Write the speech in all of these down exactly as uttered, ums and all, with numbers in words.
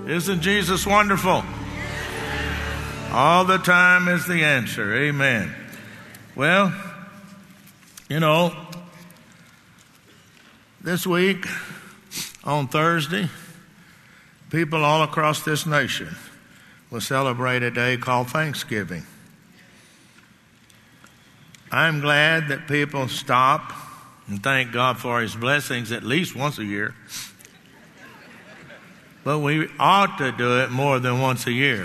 Isn't Jesus wonderful? All the time is the answer. Amen. Well, you know, this week on Thursday, people all across this nation will celebrate a day called Thanksgiving. I'm glad that people stop and thank God for His blessings at least once a year. But we ought to do it more than once a year.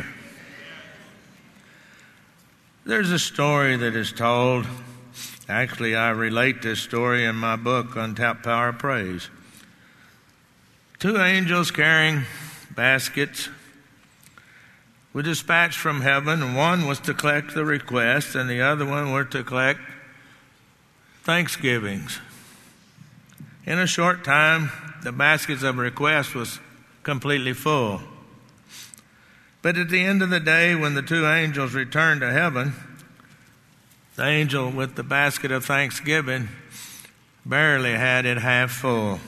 There's a story that is told. Actually, I relate this story in my book, Untapped Power of Praise. Two angels carrying baskets were dispatched from heaven, and one was to collect the requests, and the other one were to collect thanksgivings. In a short time, the baskets of requests was completely full. But at the end of the day, when the two angels returned to heaven, the angel with the basket of thanksgiving barely had it half full.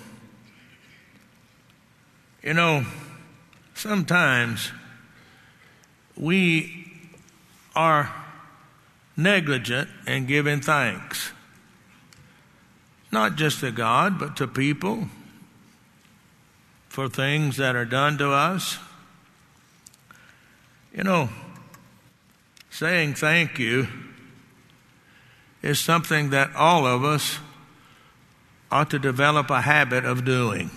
You know, sometimes we are negligent in giving thanks, not just to God, but to people, for things that are done to us. You know, saying thank you is something that all of us ought to develop a habit of doing.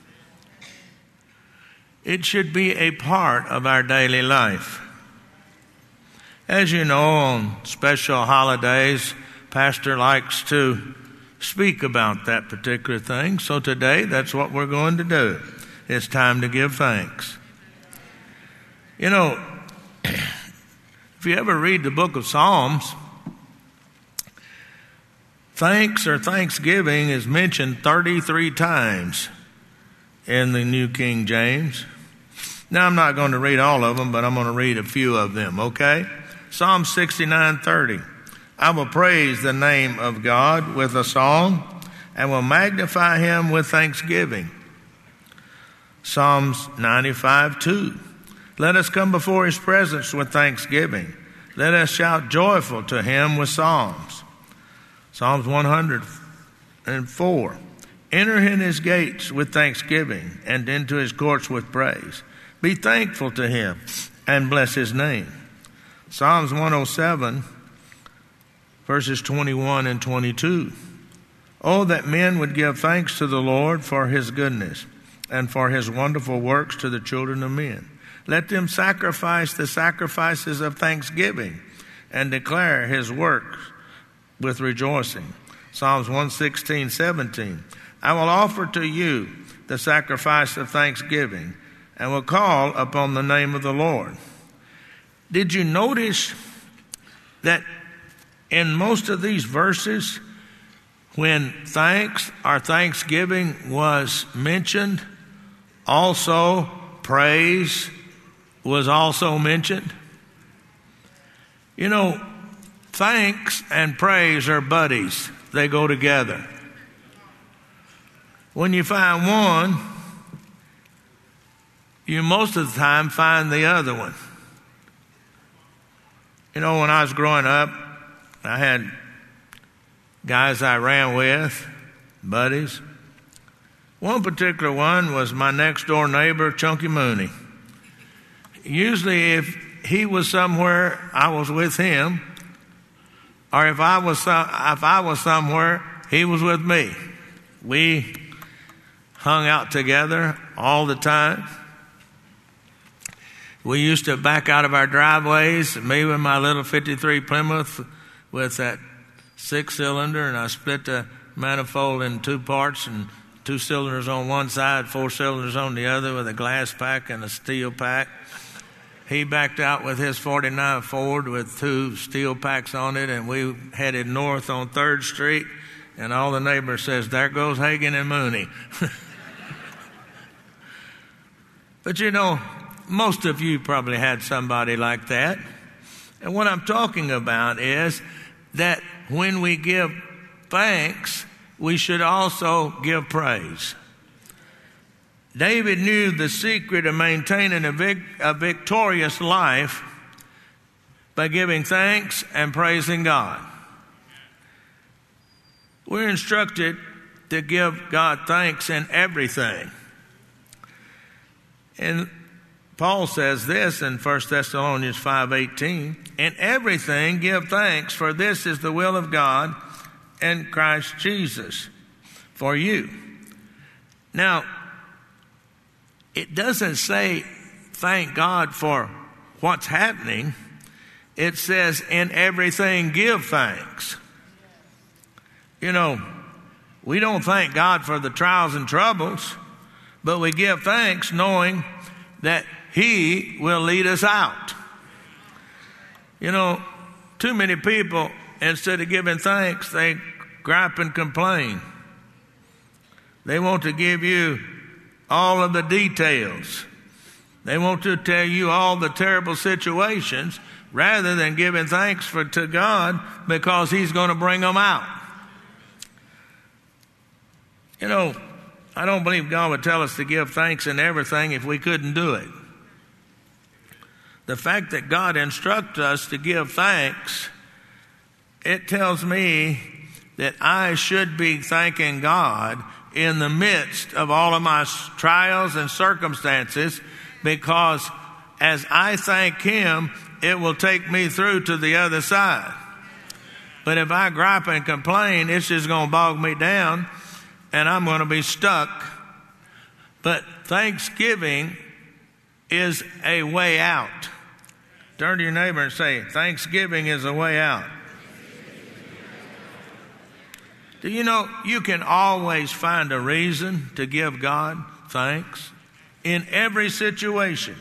It should be a part of our daily life. As you know, on special holidays, Pastor likes to speak about that particular thing. So today, that's what we're going to do. It's time to give thanks. You know, if you ever read the book of Psalms, thanks or thanksgiving is mentioned thirty-three times in the New King James. Now, I'm not going to read all of them, but I'm going to read a few of them, okay? Psalm sixty-nine thirty. I will praise the name of God with a song and will magnify Him with thanksgiving. Psalms ninety-five two. Let us come before His presence with thanksgiving. Let us shout joyful to Him with psalms. Psalms one hundred four. Enter in His gates with thanksgiving and into His courts with praise. Be thankful to Him and bless His name. Psalms one oh seven, verses twenty-one and twenty-two. Oh, that men would give thanks to the Lord for His goodness and for His wonderful works to the children of men. Let them sacrifice the sacrifices of thanksgiving and declare His works with rejoicing. Psalms one sixteen seventeen. I will offer to you the sacrifice of thanksgiving and will call upon the name of the Lord. Did you notice that in most of these verses, when thanks or thanksgiving was mentioned, also praise was also mentioned? You know, thanks and praise are buddies. They go together. When you find one, you most of the time find the other one. You know, when I was growing up, I had guys I ran with, buddies. One particular one was my next door neighbor, Chunky Mooney. Usually if he was somewhere, I was with him. Or if I was some, if I was somewhere, he was with me. We hung out together all the time. We used to back out of our driveways, me with my little fifty-three Plymouth with that six-cylinder, and I split the manifold in two parts and two cylinders on one side, four cylinders on the other with a glass pack and a steel pack. He backed out with his forty-nine Ford with two steel packs on it, and we headed north on third Street, and all the neighbors says, there goes Hagen and Mooney. But you know, most of you probably had somebody like that. And what I'm talking about is that when we give thanks, we should also give praise. David knew the secret of maintaining a, vic- a victorious life by giving thanks and praising God. We're instructed to give God thanks in everything. And Paul says this in First Thessalonians five eighteen, in everything give thanks, for this is the will of God in Christ Jesus for you. Now, it doesn't say thank God for what's happening. It says in everything give thanks. You know, we don't thank God for the trials and troubles, but we give thanks knowing that He will lead us out. You know, too many people, instead of giving thanks, they gripe and complain. They want to give you all of the details. They want to tell you all the terrible situations rather than giving thanks for to God because He's going to bring them out. You know, I don't believe God would tell us to give thanks in everything if we couldn't do it. The fact that God instructs us to give thanks, it tells me that I should be thanking God in the midst of all of my trials and circumstances, because as I thank Him, it will take me through to the other side. But if I gripe and complain, it's just going to bog me down and I'm going to be stuck. But thanksgiving is a way out. Turn to your neighbor and say, thanksgiving is a way out. Do you know you can always find a reason to give God thanks in every situation?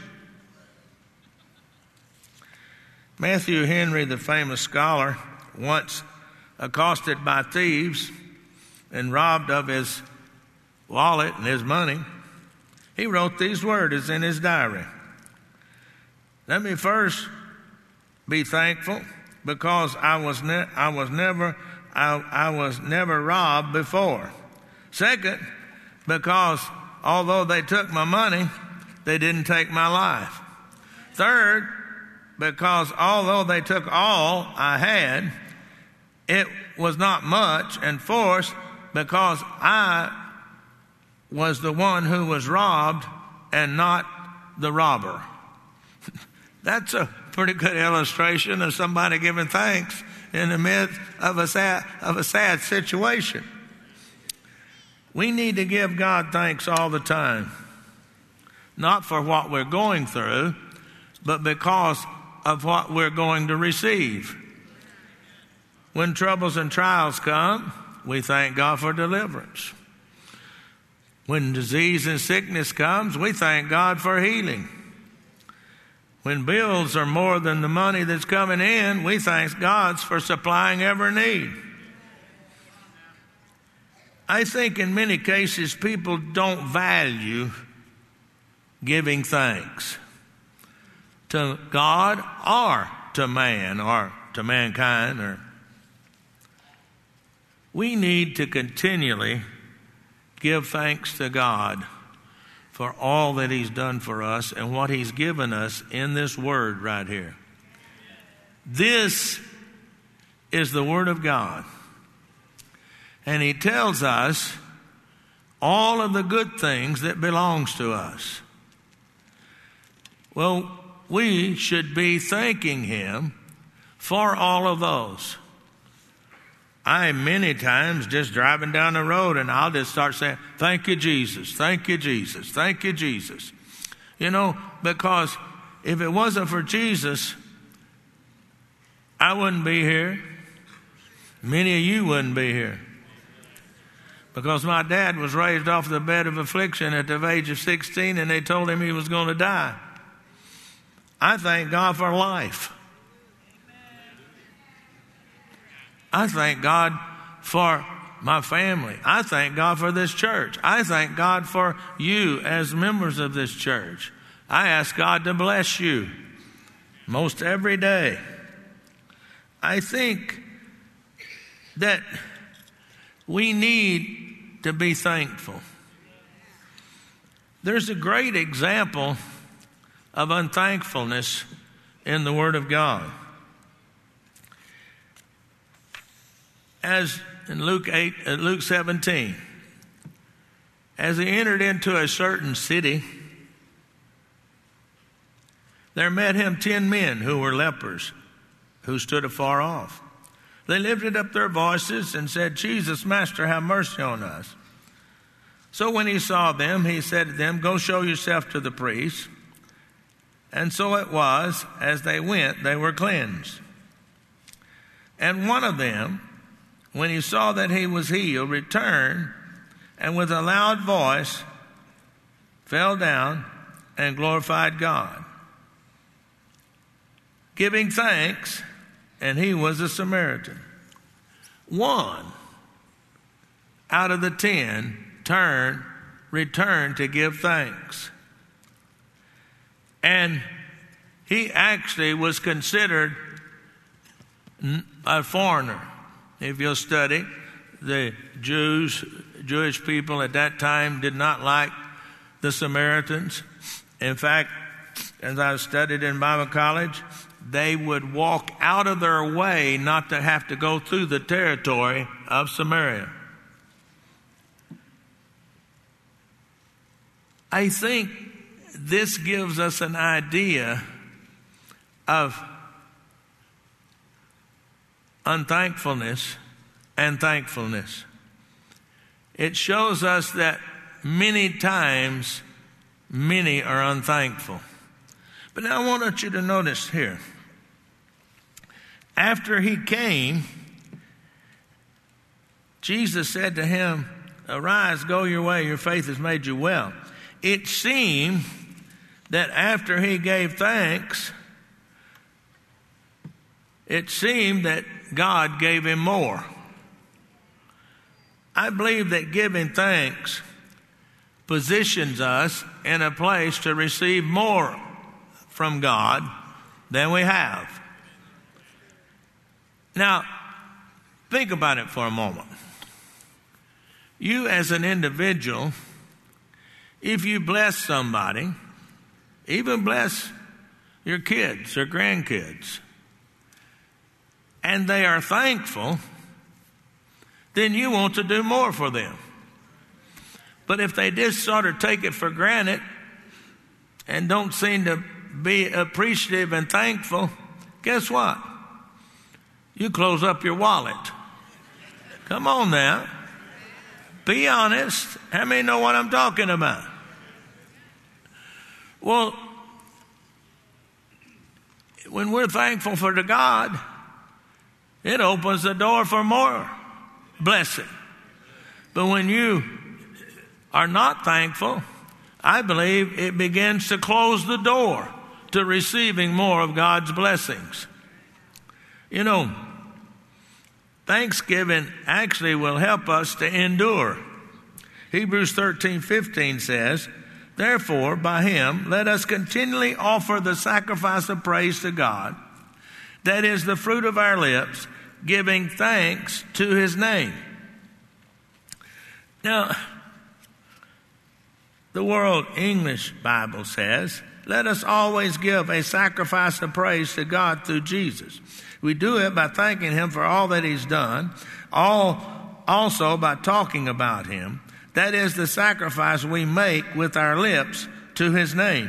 Matthew Henry, the famous scholar, once accosted by thieves and robbed of his wallet and his money, he wrote these words in his diary. Let me first be thankful because I was ne- I was never I, I was never robbed before. Second, because although they took my money, they didn't take my life. Third, because although they took all I had, it was not much. And fourth, because I was the one who was robbed and not the robber. That's a pretty good illustration of somebody giving thanks in the midst of a sad, of a sad situation. We need to give God thanks all the time, not for what we're going through, but because of what we're going to receive. When troubles and trials come, we thank God for deliverance. When disease and sickness comes, we thank God for healing. When bills are more than the money that's coming in, we thank God for supplying every need. I think in many cases people don't value giving thanks to God or to man or to mankind. Or we need to continually give thanks to God for all that He's done for us and what He's given us in this word right here. This is the Word of God. And He tells us all of the good things that belongs to us. Well, we should be thanking Him for all of those. I many times just driving down the road and I'll just start saying, thank you, Jesus, thank you, Jesus, thank you, Jesus. You know, because if it wasn't for Jesus, I wouldn't be here. Many of you wouldn't be here. Because my dad was raised off the bed of affliction at the age of sixteen and they told him he was going to die. I thank God for life. I thank God for my family. I thank God for this church. I thank God for you as members of this church. I ask God to bless you most every day. I think that we need to be thankful. There's a great example of unthankfulness in the Word of God. As in Luke eight, uh, Luke seventeen, as he entered into a certain city, there met him ten men who were lepers, who stood afar off. They lifted up their voices and said, "Jesus, Master, have mercy on us." So when he saw them, he said to them, "Go show yourself to the priest." And so it was, as they went, they were cleansed. And one of them, when he saw that he was healed, returned, and with a loud voice fell down and glorified God, giving thanks, and he was a Samaritan. One out of the ten turned, returned to give thanks. And he actually was considered a foreigner. If you'll study, the Jews, Jewish people at that time did not like the Samaritans. In fact, as I studied in Bible college, they would walk out of their way not to have to go through the territory of Samaria. I think this gives us an idea of unthankfulness and thankfulness. It shows us that many times many are unthankful. But now I want you to notice here. After he came, Jesus said to him, "Arise, go your way, your faith has made you well." It seemed that after he gave thanks, it seemed that God gave him more. I believe that giving thanks positions us in a place to receive more from God than we have. Now, think about it for a moment. You as an individual, if you bless somebody, even bless your kids or grandkids, and they are thankful, then you want to do more for them. But if they just sort of take it for granted and don't seem to be appreciative and thankful, guess what? You close up your wallet. Come on now. Be honest. How many know what I'm talking about? Well, when we're thankful for the God, it opens the door for more blessing. But when you are not thankful, I believe it begins to close the door to receiving more of God's blessings. You know, Thanksgiving actually will help us to endure. Hebrews thirteen fifteen says, "Therefore, by him, let us continually offer the sacrifice of praise to God, that is the fruit of our lips, giving thanks to his name." Now, the World English Bible says, "Let us always give a sacrifice of praise to God through Jesus. We do it by thanking him for all that he's done, all also by talking about him. That is the sacrifice we make with our lips to his name."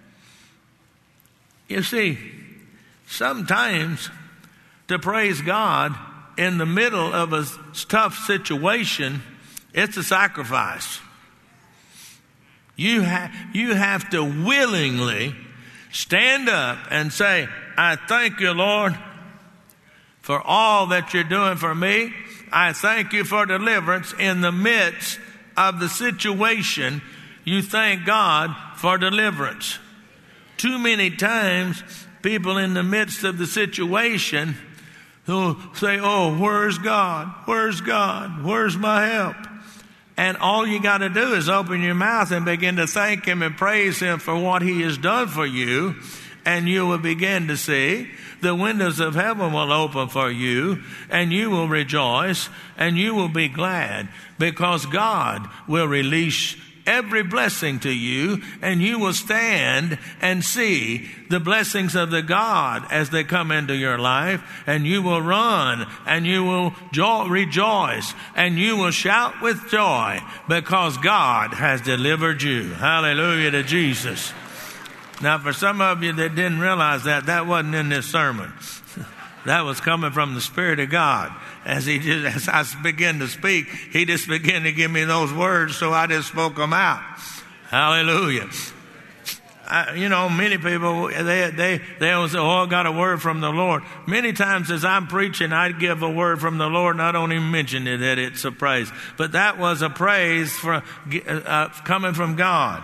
You see, sometimes to praise God in the middle of a tough situation, it's a sacrifice. You, ha- you have to willingly stand up and say, "I thank you, Lord, for all that you're doing for me. I thank you for deliverance in the midst of the situation." You thank God for deliverance. Too many times, people in the midst of the situation who say, "Oh, where's God? Where's God? Where's my help?" And all you got to do is open your mouth and begin to thank him and praise him for what he has done for you. And you will begin to see the windows of heaven will open for you, and you will rejoice, and you will be glad, because God will release every blessing to you, and you will stand and see the blessings of the God as they come into your life, and you will run and you will jo- rejoice and you will shout with joy because God has delivered you. Hallelujah to Jesus. Now, for some of you that didn't realize that, that wasn't in this sermon. That was coming from the Spirit of God. As he just, as I began to speak, he just began to give me those words, so I just spoke them out. Hallelujah. I, you know, many people, they, they, they always say, oh, I got a word from the Lord. Many times as I'm preaching, I give a word from the Lord, and I don't even mention it, that it's a praise. But that was a praise for, uh, coming from God.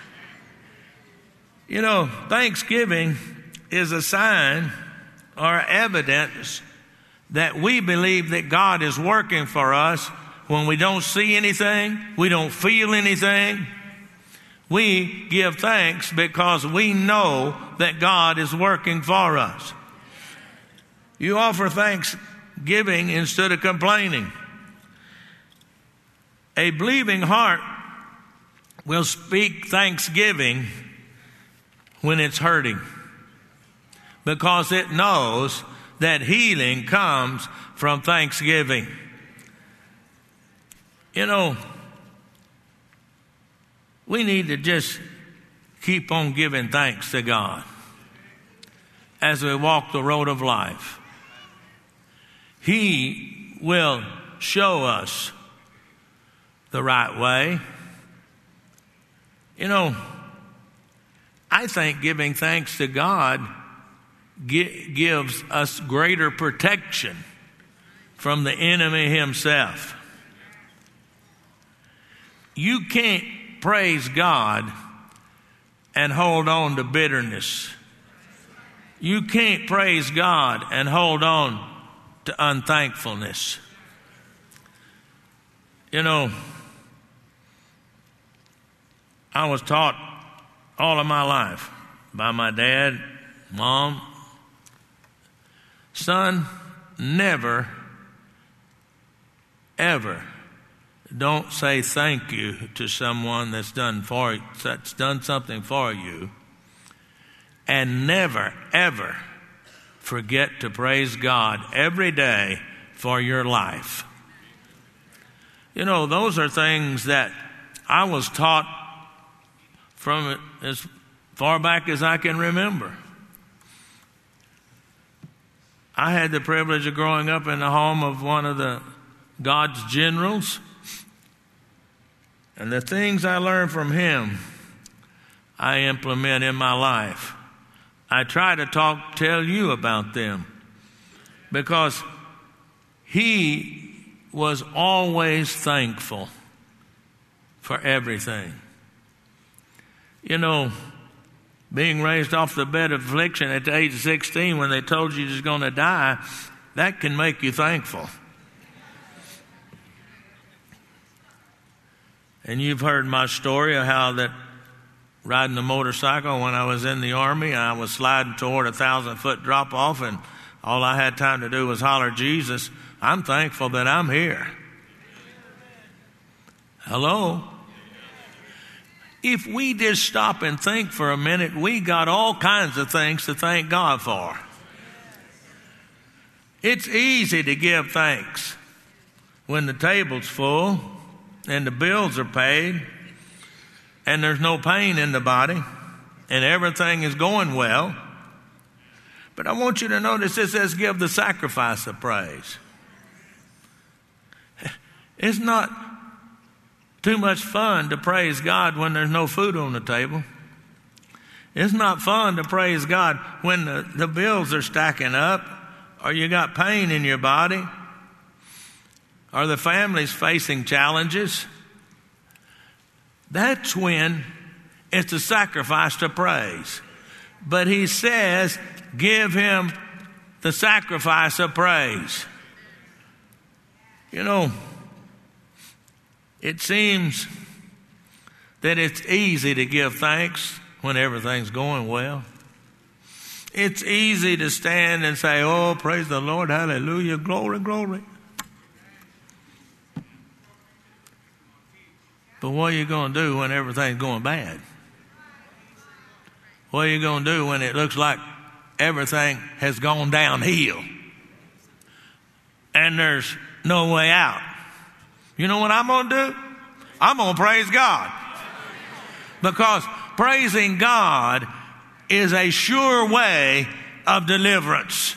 You know, thanksgiving is a sign or evidence that we believe that God is working for us when we don't see anything, we don't feel anything. We give thanks because we know that God is working for us. You offer thanksgiving instead of complaining. A believing heart will speak thanksgiving when it's hurting, because it knows that healing comes from thanksgiving. You know, we need to just keep on giving thanks to God as we walk the road of life. He will show us the right way. You know, I think giving thanks to God gives us greater protection from the enemy himself. You can't praise God and hold on to bitterness. You can't praise God and hold on to unthankfulness. You know, I was taught all of my life by my dad, mom, son, never, ever don't say thank you to someone that's done for that's done something for you, and never, ever forget to praise God every day for your life. You know, those are things that I was taught from as far back as I can remember. I had the privilege of growing up in the home of one of the God's generals. And the things I learned from him, I implement in my life. I try to talk, tell you about them, because he was always thankful for everything. You know, being raised off the bed of affliction at the age of sixteen when they told you you're just going to die, that can make you thankful. And you've heard my story of how that riding the motorcycle when I was in the Army, I was sliding toward a thousand foot drop off, and all I had time to do was holler, Jesus. I'm thankful that I'm here. Hello? If we just stop and think for a minute, we got all kinds of things to thank God for. It's easy to give thanks when the table's full and the bills are paid and there's no pain in the body and everything is going well. But I want you to notice it says give the sacrifice of praise. It's not too much fun to praise God when there's no food on the table. It's not fun to praise God when the, the bills are stacking up, or you got pain in your body, or the family's facing challenges. That's when it's a sacrifice to praise. But he says, give him the sacrifice of praise. You know, it seems that it's easy to give thanks when everything's going well. It's easy to stand and say, oh, praise the Lord, hallelujah, glory, glory. But what are you going to do when everything's going bad? What are you going to do when it looks like everything has gone downhill and there's no way out? You know what I'm going to do? I'm going to praise God. Because praising God is a sure way of deliverance.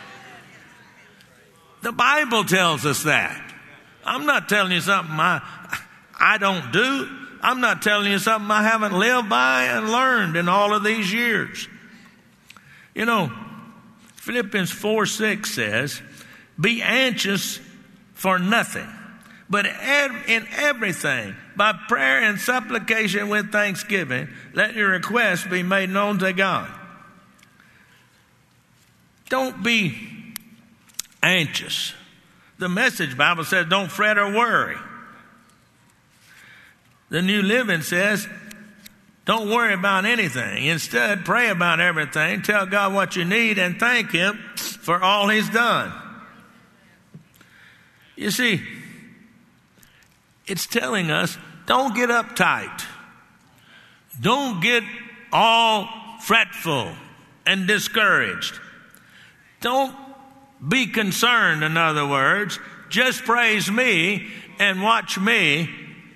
The Bible tells us that. I'm not telling you something I, I don't do. I'm not telling you something I haven't lived by and learned in all of these years. You know, Philippians four six says, be anxious for nothing, but in everything, by prayer and supplication with thanksgiving, let your requests be made known to God. Don't be anxious. The Message Bible says don't fret or worry. The New Living says don't worry about anything. Instead, pray about everything. Tell God what you need and thank Him for all He's done. You see, it's telling us don't get uptight. Don't get all fretful and discouraged. Don't be concerned, in other words. Just praise me and watch me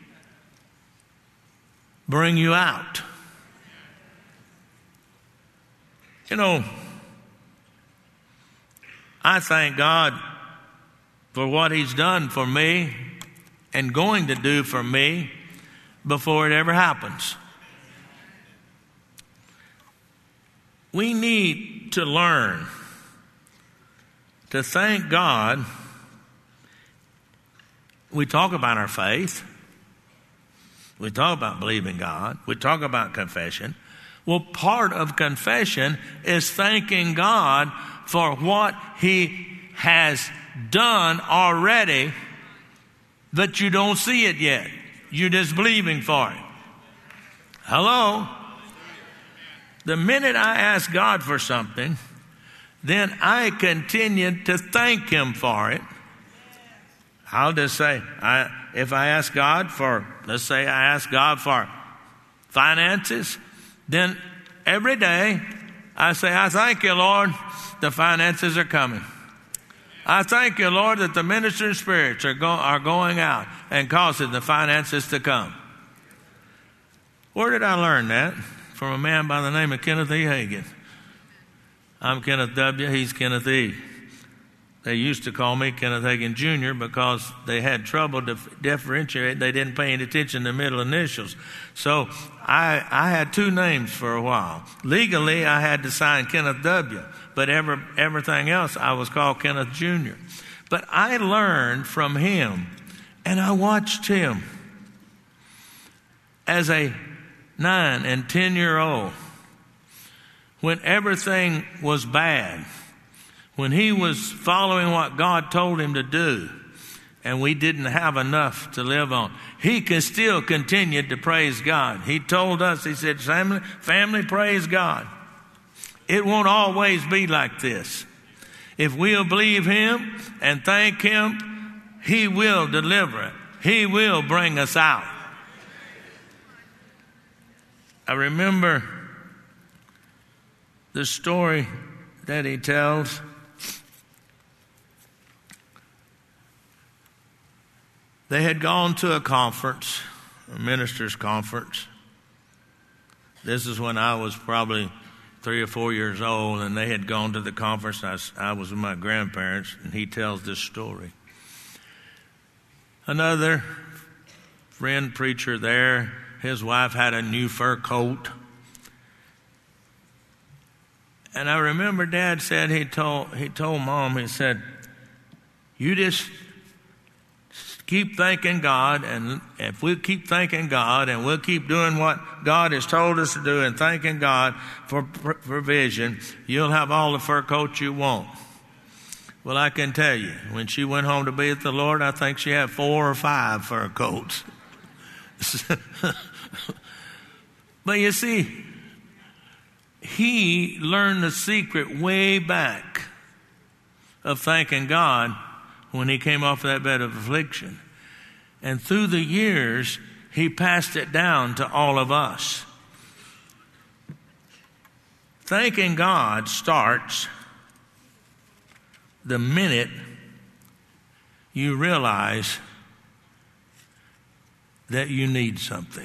bring you out. You know, I thank God for what He's done for me and going to do for me before it ever happens. We need to learn to thank God. We talk about our faith. We talk about believing God. We talk about confession. Well, part of confession is thanking God for what He has done already, but you don't see it yet. You're just believing for it. Hello? The minute I ask God for something, then I continue to thank Him for it. I'll just say, I, if I ask God for, let's say I ask God for finances, then every day I say, I thank you, Lord, the finances are coming. I thank you, Lord, that the ministering spirits are, go, are going out and causing the finances to come. Where did I learn that? From a man by the name of Kenneth E. Hagin. I'm Kenneth W., he's Kenneth E. They used to call me Kenneth Hagin Junior because they had trouble to differentiate. They didn't pay any attention to middle initials. So I, I had two names for a while. Legally, I had to sign Kenneth W., but every, everything else I was called Kenneth Junior But I learned from him, and I watched him as a nine and ten-year-old when everything was bad, when he was following what God told him to do, and we didn't have enough to live on, he could still continue to praise God. He told us, he said, family, family, praise God. It won't always be like this. If we'll believe Him and thank Him, He will deliver it. He will bring us out. I remember the story that he tells. They had gone to a conference, a minister's conference. This is when I was probably three or four years old, and they had gone to the conference. I, I was with my grandparents, and he tells this story. Another friend preacher there, his wife had a new fur coat. And I remember Dad said he told he told Mom, he said, you just keep thanking God, and if we keep thanking God and we'll keep doing what God has told us to do and thanking God for provision, you'll have all the fur coats you want. Well, I can tell you, when she went home to be with the Lord, I think she had four or five fur coats. But you see, he learned the secret way back of thanking God when he came off that bed of affliction. And through the years, He passed it down to all of us. Thanking God starts the minute you realize that you need something.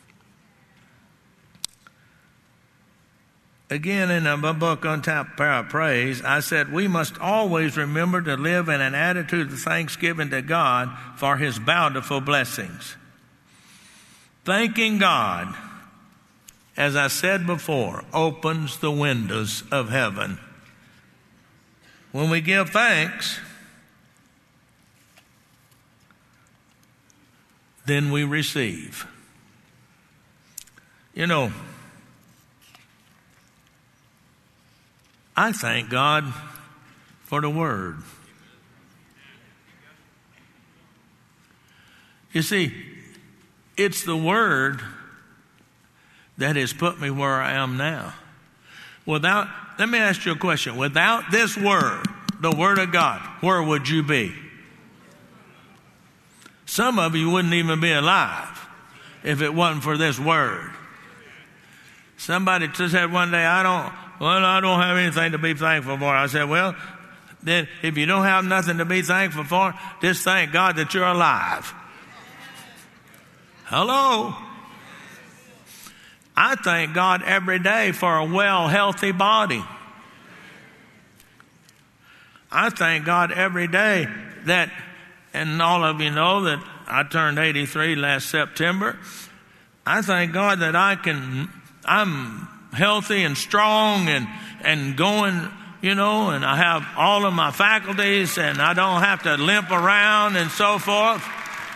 Again, in a book on top Power of Praise, I said we must always remember to live in an attitude of thanksgiving to God for His bountiful blessings. Thanking God, as I said before, opens the windows of heaven. When we give thanks, then we receive. You know, I thank God for the Word. You see, it's the Word that has put me where I am now. Without, let me ask you a question. Without this Word, the Word of God, where would you be? Some of you wouldn't even be alive if it wasn't for this Word. Somebody just said one day, I don't, well, I don't have anything to be thankful for. I said, well, then if you don't have nothing to be thankful for, just thank God that you're alive. Hello? I thank God every day for a well, healthy body. I thank God every day that, and all of you know that I turned eighty-three last September. I thank God that I can, I'm healthy and strong and, and going, you know, and I have all of my faculties and I don't have to limp around and so forth.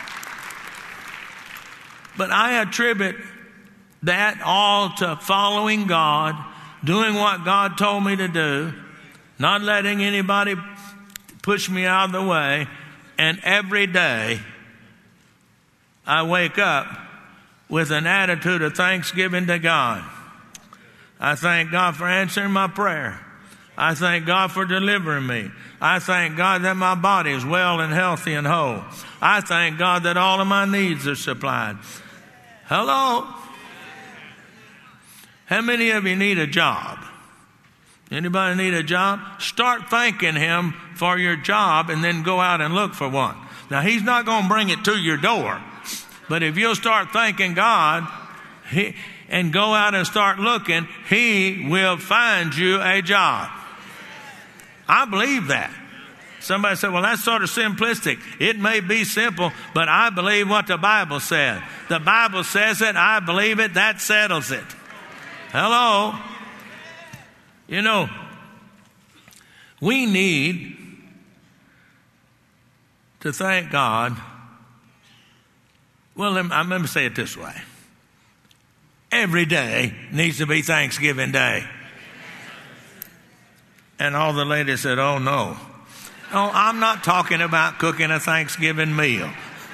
But I attribute that all to following God, doing what God told me to do, not letting anybody push me out of the way. And every day I wake up with an attitude of thanksgiving to God. I thank God for answering my prayer. I thank God for delivering me. I thank God that my body is well and healthy and whole. I thank God that all of my needs are supplied. Hello? How many of you need a job? Anybody need a job? Start thanking Him for your job and then go out and look for one. Now, He's not going to bring it to your door. But if you'll start thanking God he, and go out and start looking, He will find you a job. I believe that. Somebody said, well, that's sort of simplistic. It may be simple, but I believe what the Bible said. The Bible says it. I believe it. That settles it. Hello? You know, we need to thank God. Well, let me, let me say it this way. Every day needs to be Thanksgiving Day. And all the ladies said, oh, no. No, I'm not talking about cooking a Thanksgiving meal.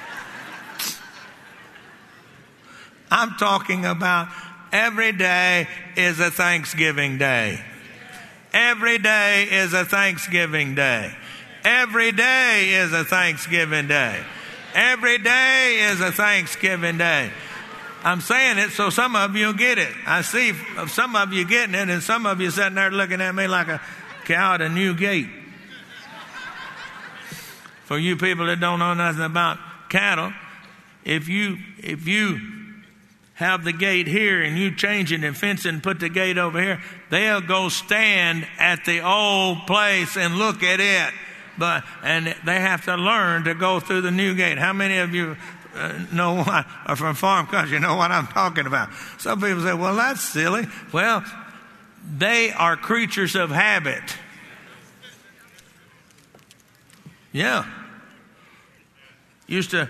I'm talking about every day is a Thanksgiving Day. Every day is a Thanksgiving Day. Every day is a Thanksgiving Day. Every day is a Thanksgiving Day. I'm saying it so some of you get it. I see some of you getting it and some of you sitting there looking at me like a cow at a new gate. For you people that don't know nothing about cattle, if you if you have the gate here and you change it and fence it and put the gate over here, they'll go stand at the old place and look at it. But and they have to learn to go through the new gate. How many of you uh, know what, are from farm country, know what I'm talking about? Some people say, well, that's silly. Well, they are creatures of habit. Yeah. Used to,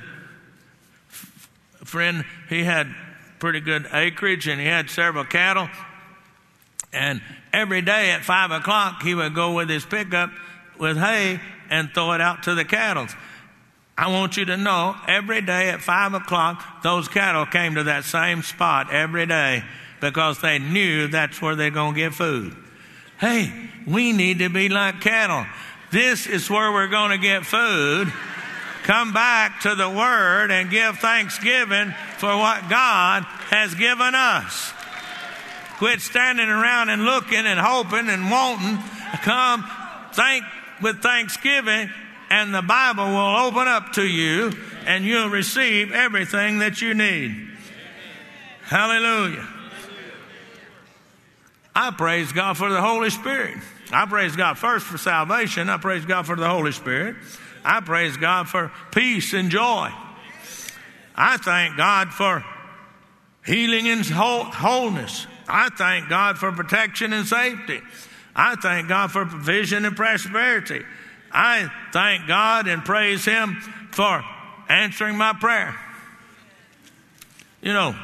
a friend, he had pretty good acreage and he had several cattle. And every day at five o'clock, he would go with his pickup with hay and throw it out to the cattle. I want you to know, every day at five o'clock, those cattle came to that same spot every day because they knew that's where they're going to get food. Hey, we need to be like cattle. This is where we're going to get food. come back to the Word and give thanksgiving for what God has given us. Quit standing around and looking and hoping and wanting. Come thank with thanksgiving, and the Bible will open up to you, and you'll receive everything that you need. Hallelujah. I praise God for the Holy Spirit. I praise God first for salvation. I praise God for the Holy Spirit. I praise God for peace and joy. I thank God for healing and wholeness. I thank God for protection and safety. I thank God for provision and prosperity. I thank God and praise Him for answering my prayer. You know,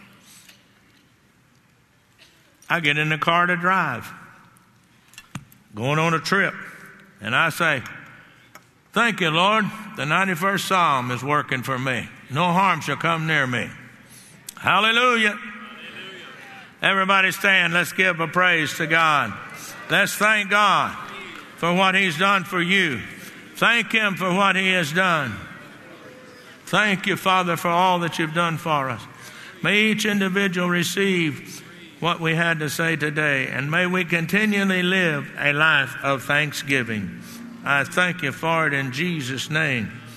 I get in the car to drive, going on a trip, and I say, thank you, Lord. The ninety-first Psalm is working for me. No harm shall come near me. Hallelujah. Hallelujah. Everybody stand. Let's give a praise to God. Let's thank God for what He's done for you. Thank Him for what He has done. Thank you, Father, for all that you've done for us. May each individual receive what we had to say today, and may we continually live a life of thanksgiving. I thank you for it in Jesus' name.